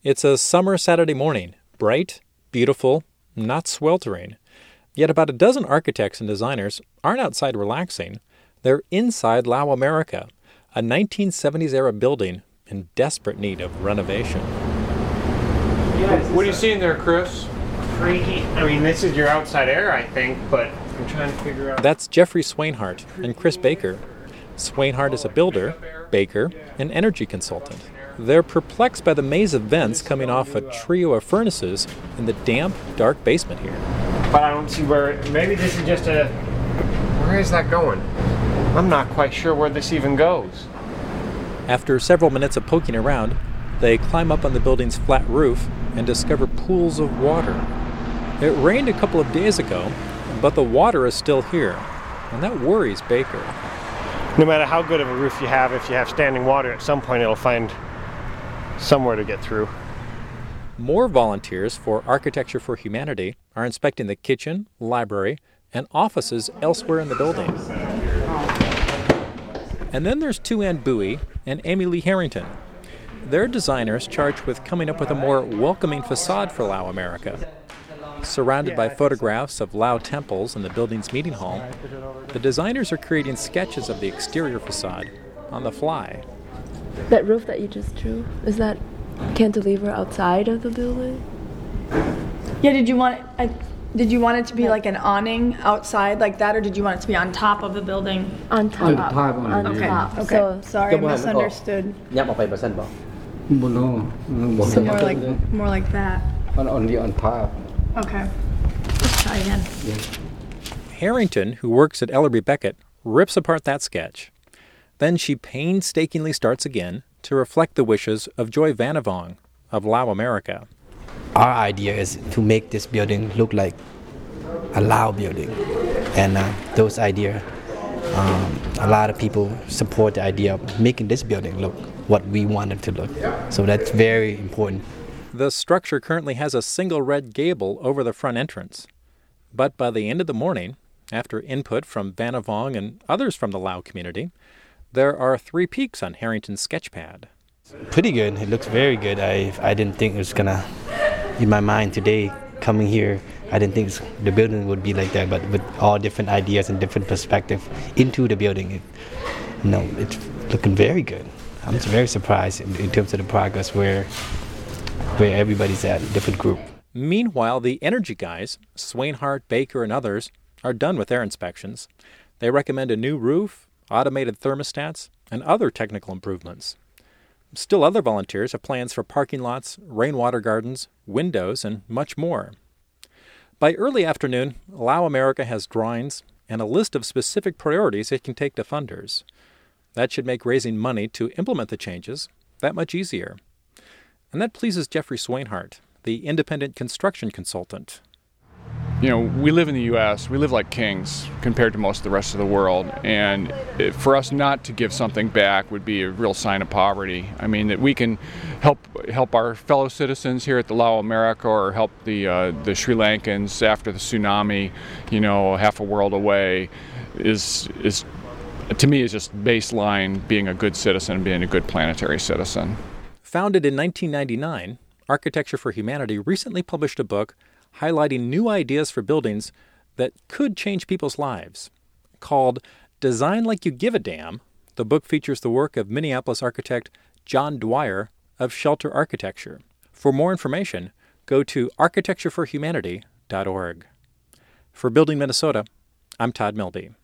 It's a summer Saturday morning, bright, beautiful, not sweltering. Yet about a dozen architects and designers aren't outside relaxing. They're inside Lao America, a 1970s-era building in desperate need of renovation. What are you seeing there, Chris? Freaky. I mean, this is your outside air, I think, but I'm trying to figure out... That's Jeffrey Swainhart and Chris Baker. Swainhart is a builder, Baker, an energy consultant. They're perplexed by the maze of vents coming off a trio of furnaces in the damp, dark basement here. But I don't see where... Maybe this is just a... Where is that going? I'm not quite sure where this even goes. After several minutes of poking around, they climb up on the building's flat roof and discover pools of water. It rained a couple of days ago, but the water is still here, and that worries Baker. No matter how good of a roof you have, if you have standing water, at some point it'll find somewhere to get through. More volunteers for Architecture for Humanity are inspecting the kitchen, library, and offices elsewhere in the building. And then there's Tu Ann Bowie and Amy Lee Harrington. They're designers charged with coming up with a more welcoming facade for Lao America. Surrounded by photographs of Lao temples in the building's meeting hall, the designers are creating sketches of the exterior facade on the fly. That roof that you just drew, is that cantilever outside of the building? Yeah, did you want it to be like an awning outside like that, or did you want it to be on top of the building? On top. On top. On top. Okay, So, sorry, I misunderstood. So more like that. Only on top. Okay. Let's try again. Yeah. Harrington, who works at Ellerby Beckett, rips apart that sketch. Then she painstakingly starts again to reflect the wishes of Joy Vanavong of Lao America. Our idea is to make this building look like a Lao building. And those ideas, a lot of people support the idea of making this building look what we want it to look. So that's very important. The structure currently has a single red gable over the front entrance. But by the end of the morning, after input from Vanavong and others from the Lao community, there are 3 peaks on Harrington's sketchpad. Pretty good. It looks very good. I didn't think it was gonna, in my mind today, coming here, I didn't think the building would be like that, but with all different ideas and different perspectives into the building, it's looking very good. I'm very surprised in terms of the progress where everybody's at, a different group. Meanwhile, the energy guys, Swainhart, Baker, and others, are done with their inspections. They recommend a new roof, automated thermostats, and other technical improvements. Still other volunteers have plans for parking lots, rainwater gardens, windows, and much more. By early afternoon, Lao America has drawings and a list of specific priorities it can take to funders. That should make raising money to implement the changes that much easier. And that pleases Jeffrey Swainhart, the independent construction consultant. You know, we live in the U.S., we live like kings compared to most of the rest of the world, and for us not to give something back would be a real sign of poverty. I mean, that we can help our fellow citizens here at the Lao America, or help the Sri Lankans after the tsunami, half a world away, is to me is just baseline being a good citizen, being a good planetary citizen. Founded in 1999, Architecture for Humanity recently published a book highlighting new ideas for buildings that could change people's lives. Called Design Like You Give a Damn, the book features the work of Minneapolis architect John Dwyer of Shelter Architecture. For more information, go to architectureforhumanity.org. For Building Minnesota, I'm Todd Milby.